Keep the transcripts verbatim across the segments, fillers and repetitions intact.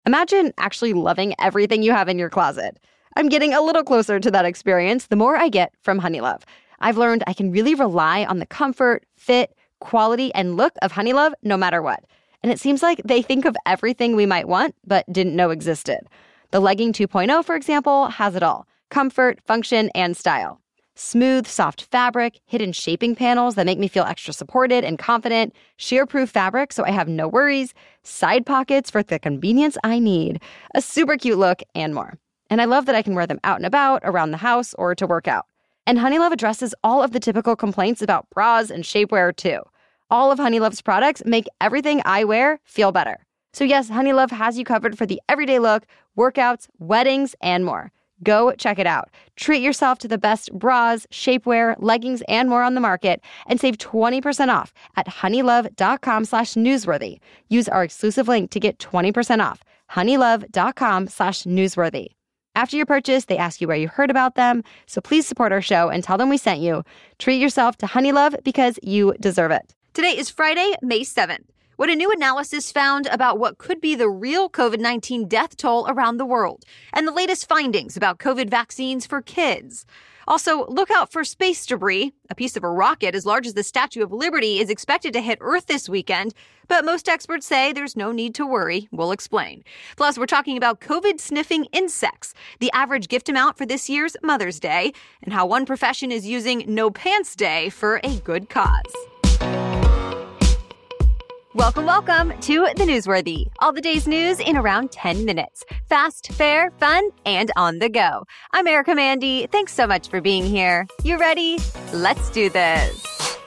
Imagine actually loving everything you have in your closet. I'm getting a little closer to that experience the more I get from Honeylove. I've learned I can really rely on the comfort, fit, quality, and look of Honeylove no matter what. And it seems like they think of everything we might want but didn't know existed. The Legging two point oh, for example, has it all: comfort, function, and style. Smooth, soft fabric, hidden shaping panels that make me feel extra supported and confident, shear-proof fabric so I have no worries, side pockets for the convenience I need, a super cute look, and more. And I love that I can wear them out and about, around the house, or to work out. And Honeylove addresses all of the typical complaints about bras and shapewear, too. All of Honeylove's products make everything I wear feel better. So yes, Honeylove has you covered for the everyday look, workouts, weddings, and more. Go check it out. Treat yourself to the best bras, shapewear, leggings, and more on the market, and save twenty percent off at honeylove.com slash newsworthy. Use our exclusive link to get twenty percent off. honeylove.com slash newsworthy. After your purchase, they ask you where you heard about them, so please support our show and tell them we sent you. Treat yourself to Honeylove because you deserve it. Today is Friday, May seventh. What a new analysis found about what could be the real covid nineteen death toll around the world, and the latest findings about COVID vaccines for kids. Also, look out for space debris. A piece of a rocket as large as the Statue of Liberty is expected to hit Earth this weekend, but most experts say there's no need to worry. We'll explain. Plus, we're talking about COVID-sniffing insects, the average gift amount for this year's Mother's Day, and how one profession is using No Pants Day for a good cause. Welcome, welcome to The Newsworthy. All the day's news in around ten minutes. Fast, fair, fun, and on the go. I'm Erica Mandy. Thanks so much for being here. You ready? Let's do this.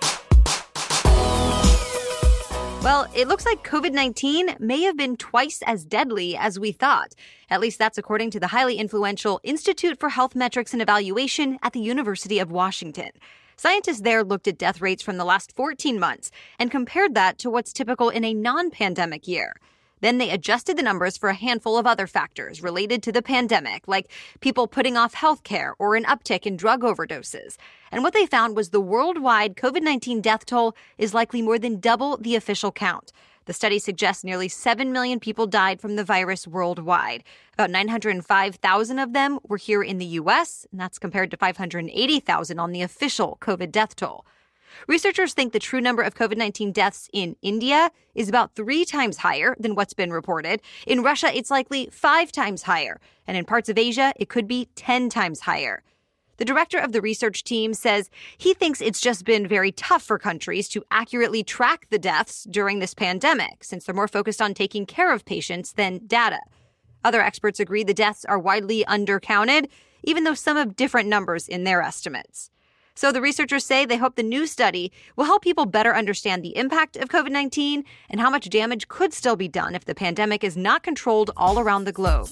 Well, it looks like covid nineteen may have been twice as deadly as we thought. At least that's according to the highly influential Institute for Health Metrics and Evaluation at the University of Washington. Scientists there looked at death rates from the last fourteen months and compared that to what's typical in a non-pandemic year. Then they adjusted the numbers for a handful of other factors related to the pandemic, like people putting off healthcare or an uptick in drug overdoses. And what they found was the worldwide covid nineteen death toll is likely more than double the official count. The study suggests nearly seven million people died from the virus worldwide. About nine hundred five thousand of them were here in the U S, and that's compared to five hundred eighty thousand on the official COVID death toll. Researchers think the true number of covid nineteen deaths in India is about three times higher than what's been reported. In Russia, it's likely five times higher. And in parts of Asia, it could be ten times higher. The director of the research team says he thinks it's just been very tough for countries to accurately track the deaths during this pandemic, since they're more focused on taking care of patients than data. Other experts agree the deaths are widely undercounted, even though some have different numbers in their estimates. So the researchers say they hope the new study will help people better understand the impact of covid nineteen and how much damage could still be done if the pandemic is not controlled all around the globe.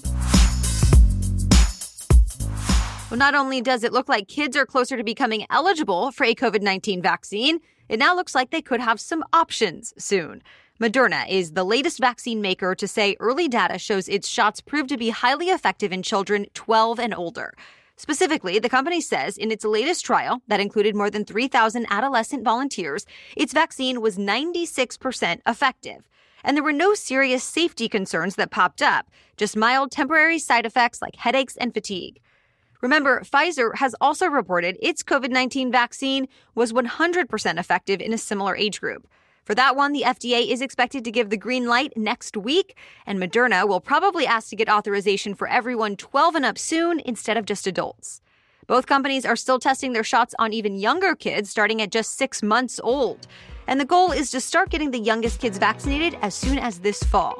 Well, not only does it look like kids are closer to becoming eligible for a covid nineteen vaccine, it now looks like they could have some options soon. Moderna is the latest vaccine maker to say early data shows its shots prove to be highly effective in children twelve and older. Specifically, the company says in its latest trial that included more than three thousand adolescent volunteers, its vaccine was ninety-six percent effective. And there were no serious safety concerns that popped up, just mild temporary side effects like headaches and fatigue. Remember, Pfizer has also reported its covid nineteen vaccine was one hundred percent effective in a similar age group. For that one, the F D A is expected to give the green light next week, and Moderna will probably ask to get authorization for everyone twelve and up soon instead of just adults. Both companies are still testing their shots on even younger kids, starting at just six months old. And the goal is to start getting the youngest kids vaccinated as soon as this fall.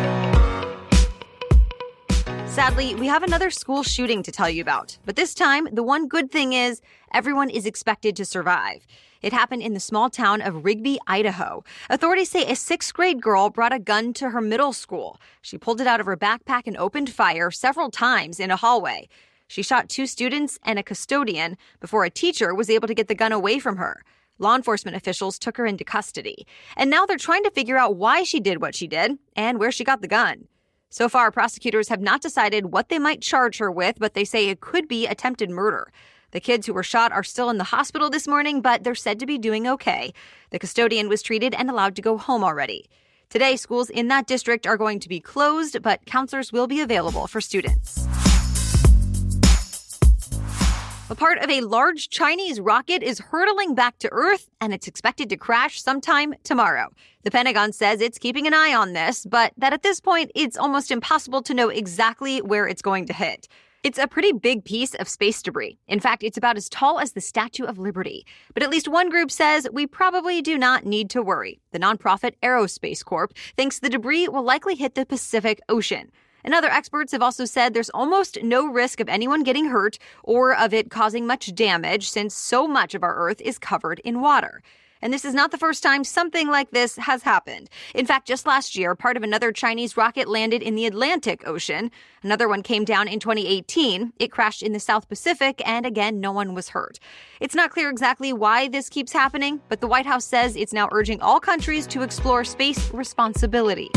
Sadly, we have another school shooting to tell you about. But this time, the one good thing is everyone is expected to survive. It happened in the small town of Rigby, Idaho. Authorities say a sixth grade girl brought a gun to her middle school. She pulled it out of her backpack and opened fire several times in a hallway. She shot two students and a custodian before a teacher was able to get the gun away from her. Law enforcement officials took her into custody. And now they're trying to figure out why she did what she did and where she got the gun. So far, prosecutors have not decided what they might charge her with, but they say it could be attempted murder. The kids who were shot are still in the hospital this morning, but they're said to be doing okay. The custodian was treated and allowed to go home already. Today, schools in that district are going to be closed, but counselors will be available for students. A part of a large Chinese rocket is hurtling back to Earth, and it's expected to crash sometime tomorrow. The Pentagon says it's keeping an eye on this, but that at this point, it's almost impossible to know exactly where it's going to hit. It's a pretty big piece of space debris. In fact, it's about as tall as the Statue of Liberty. But at least one group says we probably do not need to worry. The nonprofit Aerospace Corp thinks the debris will likely hit the Pacific Ocean. And other experts have also said there's almost no risk of anyone getting hurt or of it causing much damage since so much of our Earth is covered in water. And this is not the first time something like this has happened. In fact, just last year, part of another Chinese rocket landed in the Atlantic Ocean. Another one came down in twenty eighteen. It crashed in the South Pacific, and again, no one was hurt. It's not clear exactly why this keeps happening, but the White House says it's now urging all countries to explore space responsibility.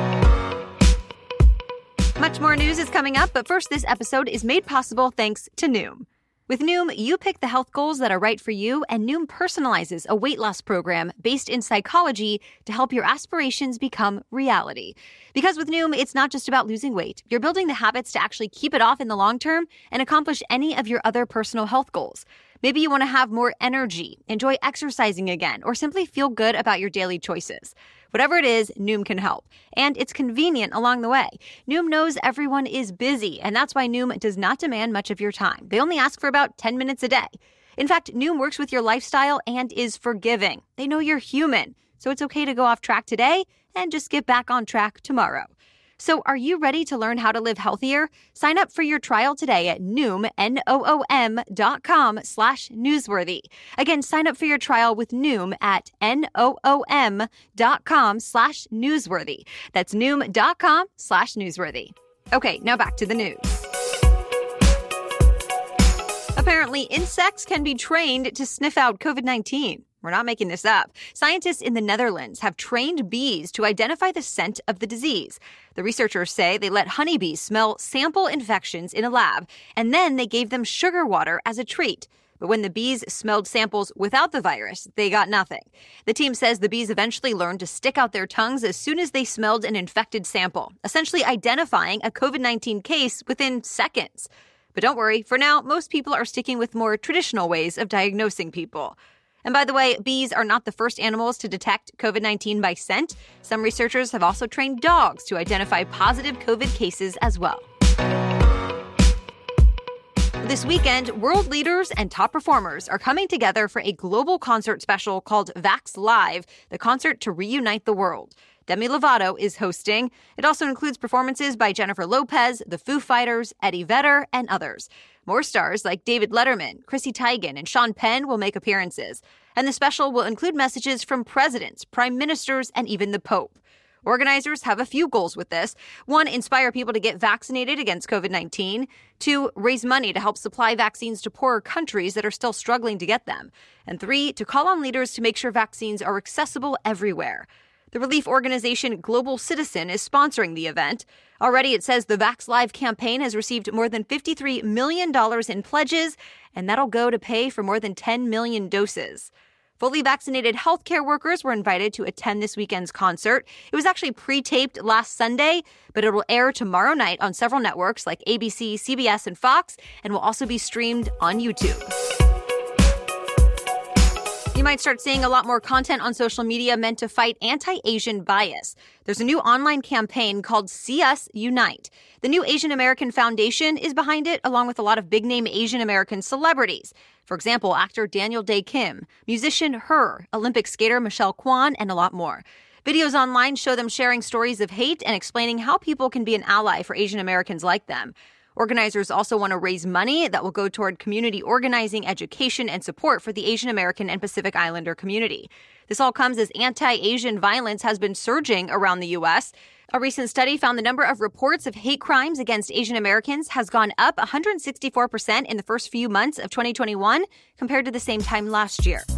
Much more news is coming up, but first, this episode is made possible thanks to Noom. With Noom, you pick the health goals that are right for you, and Noom personalizes a weight loss program based in psychology to help your aspirations become reality. Because with Noom, it's not just about losing weight. You're building the habits to actually keep it off in the long term and accomplish any of your other personal health goals. Maybe you want to have more energy, enjoy exercising again, or simply feel good about your daily choices. Whatever it is, Noom can help. And it's convenient along the way. Noom knows everyone is busy, and that's why Noom does not demand much of your time. They only ask for about ten minutes a day. In fact, Noom works with your lifestyle and is forgiving. They know you're human, so it's okay to go off track today and just get back on track tomorrow. So are you ready to learn how to live healthier? Sign up for your trial today at Noom, N O O M dot com slash newsworthy. Again, sign up for your trial with Noom at N O O M dot com slash newsworthy. That's Noom dot com slash newsworthy. Okay, now back to the news. Apparently, insects can be trained to sniff out covid nineteen. We're not making this up. Scientists in the Netherlands have trained bees to identify the scent of the disease. The researchers say they let honeybees smell sample infections in a lab, and then they gave them sugar water as a treat. But when the bees smelled samples without the virus, they got nothing. The team says the bees eventually learned to stick out their tongues as soon as they smelled an infected sample, essentially identifying a covid nineteen case within seconds. But don't worry, for now, most people are sticking with more traditional ways of diagnosing people. And by the way, bees are not the first animals to detect covid nineteen by scent. Some researchers have also trained dogs to identify positive COVID cases as well. This weekend, world leaders and top performers are coming together for a global concert special called Vax Live, the concert to reunite the world. Demi Lovato is hosting. It also includes performances by Jennifer Lopez, the Foo Fighters, Eddie Vedder, and others. More stars like David Letterman, Chrissy Teigen, and Sean Penn will make appearances. And the special will include messages from presidents, prime ministers, and even the Pope. Organizers have a few goals with this. One, inspire people to get vaccinated against covid nineteen. Two, raise money to help supply vaccines to poorer countries that are still struggling to get them. And three, to call on leaders to make sure vaccines are accessible everywhere. The relief organization Global Citizen is sponsoring the event. Already, it says the Vax Live campaign has received more than fifty-three million dollars in pledges, and that'll go to pay for more than ten million doses. Fully vaccinated healthcare workers were invited to attend this weekend's concert. It was actually pre-taped last Sunday, but it will air tomorrow night on several networks like A B C, C B S, and Fox, and will also be streamed on YouTube. You might start seeing a lot more content on social media meant to fight anti-Asian bias. There's a new online campaign called See Us Unite. The New Asian American Foundation is behind it, along with a lot of big-name Asian American celebrities. For example, actor Daniel Day Kim, musician Her, Olympic skater Michelle Kwan, and a lot more. Videos online show them sharing stories of hate and explaining how people can be an ally for Asian Americans like them. Organizers also want to raise money that will go toward community organizing, education, and support for the Asian American and Pacific Islander community. This all comes as anti-Asian violence has been surging around the U S. A recent study found the number of reports of hate crimes against Asian Americans has gone up one hundred sixty-four percent in the first few months of twenty twenty-one compared to the same time last year.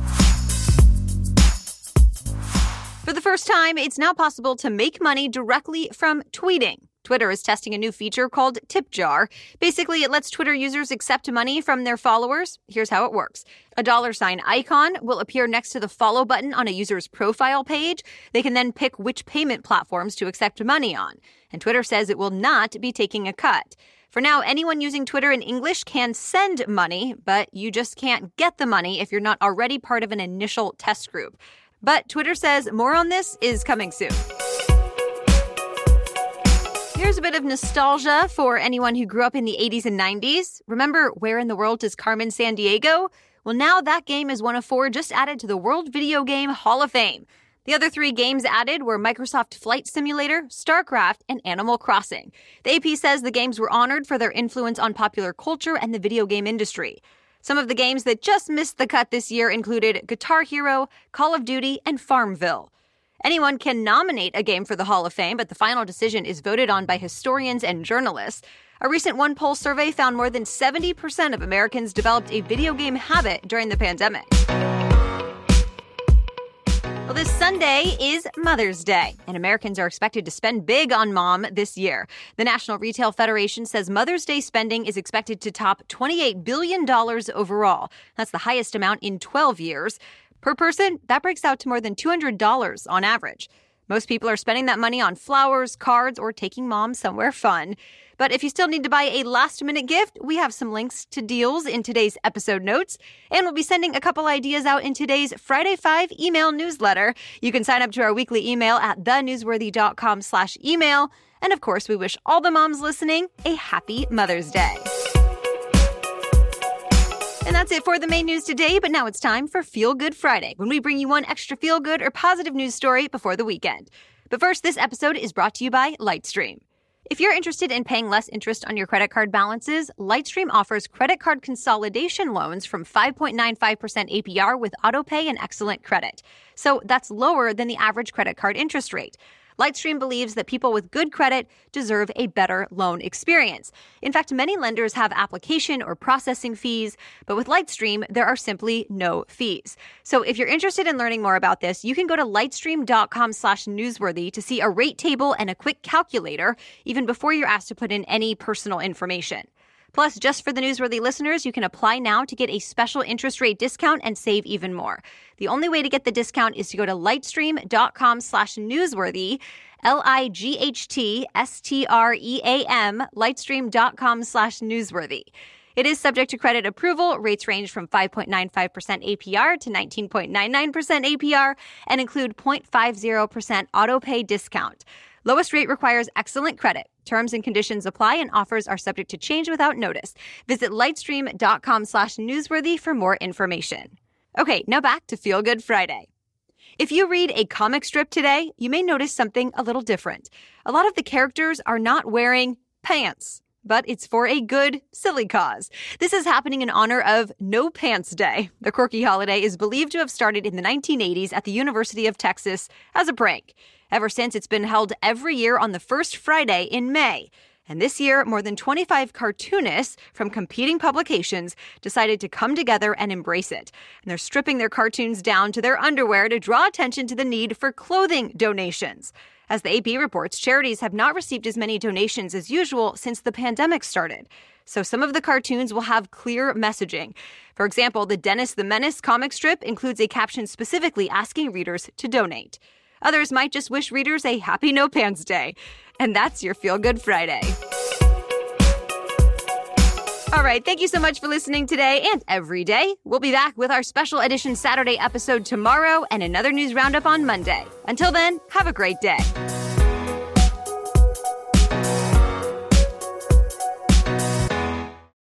For the first time, it's now possible to make money directly from tweeting. Twitter is testing a new feature called Tip Jar. Basically, it lets Twitter users accept money from their followers. Here's how it works. A dollar sign icon will appear next to the follow button on a user's profile page. They can then pick which payment platforms to accept money on. And Twitter says it will not be taking a cut. For now, anyone using Twitter in English can send money, but you just can't get the money if you're not already part of an initial test group. But Twitter says more on this is coming soon. Here's a bit of nostalgia for anyone who grew up in the eighties and nineties. Remember Where in the World is Carmen Sandiego? Well, now that game is one of four just added to the World Video Game Hall of Fame. The other three games added were Microsoft Flight Simulator, StarCraft, and Animal Crossing. The A P says the games were honored for their influence on popular culture and the video game industry. Some of the games that just missed the cut this year included Guitar Hero, Call of Duty, and Farmville. Anyone can nominate a game for the Hall of Fame, but the final decision is voted on by historians and journalists. A recent OnePoll survey found more than seventy percent of Americans developed a video game habit during the pandemic. Well, this Sunday is Mother's Day, and Americans are expected to spend big on mom this year. The National Retail Federation says Mother's Day spending is expected to top twenty-eight billion dollars overall. That's the highest amount in twelve years. Per person, that breaks out to more than two hundred dollars on average. Most people are spending that money on flowers, cards, or taking mom somewhere fun. But if you still need to buy a last-minute gift, we have some links to deals in today's episode notes. And we'll be sending a couple ideas out in today's Friday five email newsletter. You can sign up to our weekly email at thenewsworthy.com slash email. And of course, we wish all the moms listening a happy Mother's Day. And that's it for the main news today, but now it's time for Feel Good Friday, when we bring you one extra feel-good or positive news story before the weekend. But first, this episode is brought to you by Lightstream. If you're interested in paying less interest on your credit card balances, Lightstream offers credit card consolidation loans from five point nine five percent A P R with autopay and excellent credit. So that's lower than the average credit card interest rate. Lightstream believes that people with good credit deserve a better loan experience. In fact, many lenders have application or processing fees, but with Lightstream, there are simply no fees. So if you're interested in learning more about this, you can go to lightstream.com slash newsworthy to see a rate table and a quick calculator, even before you're asked to put in any personal information. Plus, just for the Newsworthy listeners, you can apply now to get a special interest rate discount and save even more. The only way to get the discount is to go to lightstream.com slash newsworthy, L I G H T S T R E A M, lightstream.com slash newsworthy. It is subject to credit approval. Rates range from five point nine five percent A P R to nineteen point nine nine percent A P R and include zero point five zero percent autopay discount. Lowest rate requires excellent credit. Terms and conditions apply and offers are subject to change without notice. Visit lightstream.com slash newsworthy for more information. Okay, now back to Feel Good Friday. If you read a comic strip today, you may notice something a little different. A lot of the characters are not wearing pants, but it's for a good, silly cause. This is happening in honor of No Pants Day. The quirky holiday is believed to have started in the nineteen eighties at the University of Texas as a prank. Ever since, it's been held every year on the first Friday in May. And this year, more than twenty-five cartoonists from competing publications decided to come together and embrace it. And they're stripping their cartoons down to their underwear to draw attention to the need for clothing donations. As the A P reports, charities have not received as many donations as usual since the pandemic started. So some of the cartoons will have clear messaging. For example, the Dennis the Menace comic strip includes a caption specifically asking readers to donate. Others might just wish readers a happy No Pants Day. And that's your Feel Good Friday. All right, thank you so much for listening today and every day. We'll be back with our special edition Saturday episode tomorrow and another news roundup on Monday. Until then, have a great day.